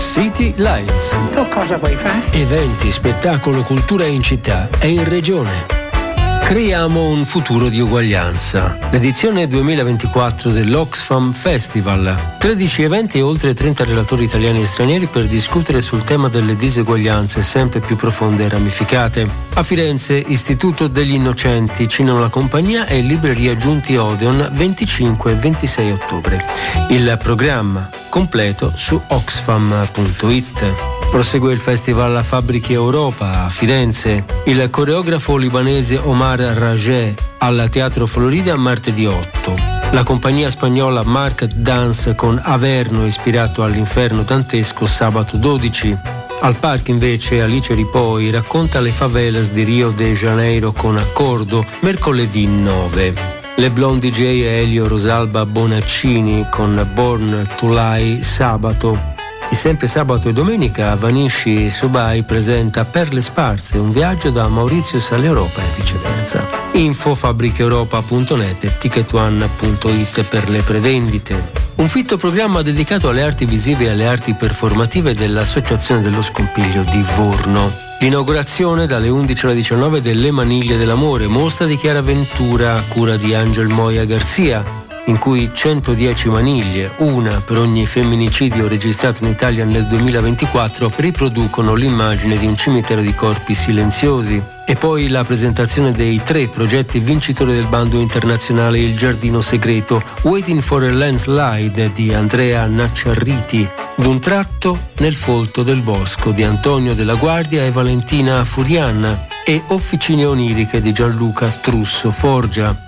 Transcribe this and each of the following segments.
City Lights. Tu cosa vuoi fare? Eventi, spettacolo, cultura in città e in regione. Creiamo un futuro di uguaglianza. L'edizione 2024 dell'Oxfam Festival. 13 eventi e oltre 30 relatori italiani e stranieri per discutere sul tema delle diseguaglianze sempre più profonde e ramificate. A Firenze, Istituto degli Innocenti, Cinema La Compagnia e Libreria Giunti Odeon, 25 e 26 ottobre. Il programma completo su oxfam.it. Prosegue il festival Fabbriche Europa a Firenze. Il coreografo libanese Omar Rajeh al Teatro Florida martedì 8. La compagnia spagnola Market Dance con Averno ispirato all'inferno dantesco sabato 12. Al parco invece Alice Ripoi racconta le favelas di Rio de Janeiro con Accordo mercoledì 9. Le blonde DJ Elio Rosalba Bonaccini con Born to Lie sabato. E sempre sabato e domenica Vanishi Subai presenta Perle Sparse, un viaggio da Maurizio Sale Europa e viceversa. Info fabbricheeuropa.net e ticketone.it per le prevendite. Un fitto programma dedicato alle arti visive e alle arti performative dell'Associazione dello Scompiglio di Vorno. L'inaugurazione dalle 11 alle 19 delle Maniglie dell'Amore, mostra di Chiara Ventura a cura di Angel Moya Garzia, in cui 110 maniglie, una per ogni femminicidio registrato in Italia nel 2024, riproducono l'immagine di un cimitero di corpi silenziosi. E poi la presentazione dei 3 progetti vincitori del bando internazionale Il Giardino Segreto, Waiting for a Landslide di Andrea Nacciarriti, D'un tratto nel folto del bosco di Antonio Della Guardia e Valentina Furian e Officine oniriche di Gianluca Trusso Forgia.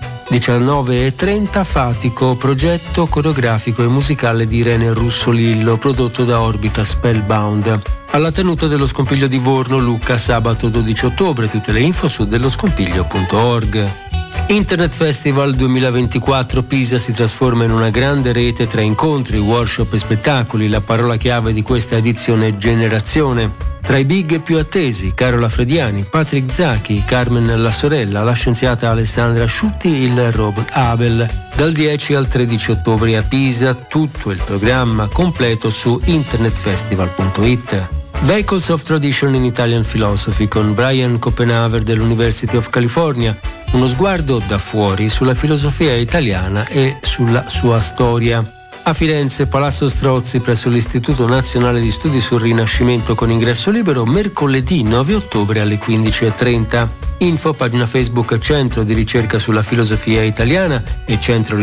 19:30 Fatico, progetto coreografico e musicale di Irene Russolillo, prodotto da Orbita Spellbound. Alla tenuta dello Scompiglio di Vorno, Lucca, sabato 12 ottobre. Tutte le info su delloscompiglio.org. Internet Festival 2024 Pisa si trasforma in una grande rete tra incontri, workshop e spettacoli. La parola chiave di questa edizione è generazione. Tra i big più attesi, Carola Frediani, Patrick Zacchi, Carmen La Sorella, la scienziata Alessandra Asciutti, il robot Abel. Dal 10 al 13 ottobre a Pisa, tutto il programma completo su internetfestival.it. Vehicles of Tradition in Italian Philosophy con Brian Copenhaver dell'University of California. Uno sguardo da fuori sulla filosofia italiana e sulla sua storia. A Firenze, Palazzo Strozzi presso l'Istituto Nazionale di Studi sul Rinascimento con ingresso libero, mercoledì 9 ottobre alle 15:30. Info pagina Facebook Centro di Ricerca sulla Filosofia Italiana e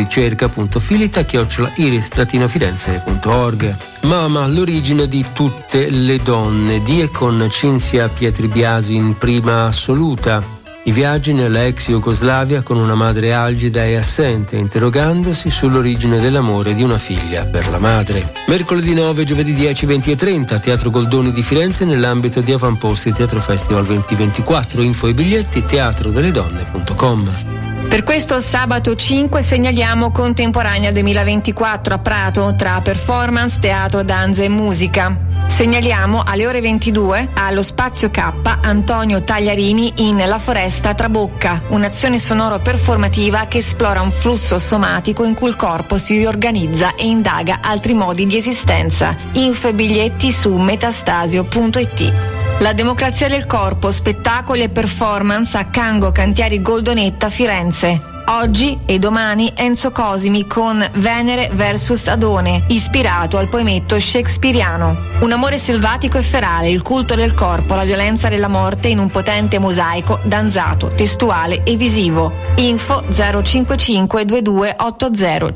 centroricerca.filita@iris-firenze.org. Mama, l'origine di tutte le donne, di e con Cinzia Pietribiasi in prima assoluta. I viaggi nella ex Jugoslavia con una madre algida e assente, interrogandosi sull'origine dell'amore di una figlia per la madre. Mercoledì 9, giovedì 10, 20 e 30, Teatro Goldoni di Firenze nell'ambito di Avamposti Teatro Festival 2024. Info e biglietti teatrodelledonne.com. Per questo sabato 5 segnaliamo Contemporanea 2024 a Prato tra performance, teatro, danza e musica. Segnaliamo alle ore 22 allo Spazio K Antonio Tagliarini in La Foresta Trabocca, un'azione sonoro performativa che esplora un flusso somatico in cui il corpo si riorganizza e indaga altri modi di esistenza. Info e biglietti su metastasio.it. La democrazia del corpo, spettacoli e performance a Cango Cantieri Goldonetta Firenze. Oggi e domani Enzo Cosimi con Venere vs Adone, ispirato al poemetto shakespeariano. Un amore selvatico e ferale, il culto del corpo, la violenza della morte in un potente mosaico danzato, testuale e visivo. Info 055 22 80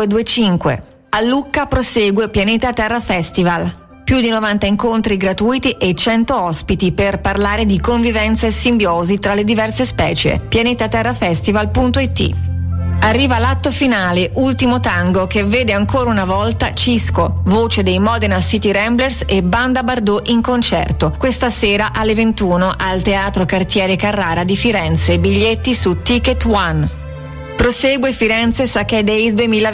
525. A Lucca prosegue Pianeta Terra Festival. Più di 90 incontri gratuiti e 100 ospiti per parlare di convivenza e simbiosi tra le diverse specie. pianetaterrafestival.it. Arriva l'atto finale, Ultimo Tango, che vede ancora una volta Cisco, voce dei Modena City Ramblers e Banda Bardot in concerto. Questa sera alle 21 al Teatro Cartiere Carrara di Firenze. Biglietti su Ticket One. Prosegue Firenze Sake Days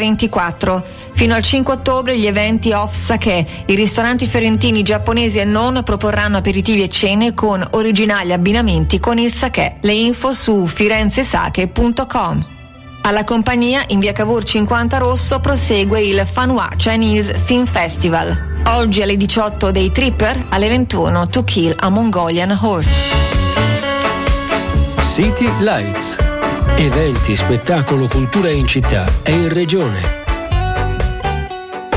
2024. Fino al 5 ottobre gli eventi off sake. I ristoranti fiorentini, giapponesi e non proporranno aperitivi e cene con originali abbinamenti con il sake. Le info su firenzesake.com. Alla compagnia in via Cavour 50 Rosso prosegue il Fanhua Chinese Film Festival. Oggi alle 18 dei Tripper, alle 21 To Kill a Mongolian Horse. City Lights. Eventi, spettacolo, cultura in città e in regione.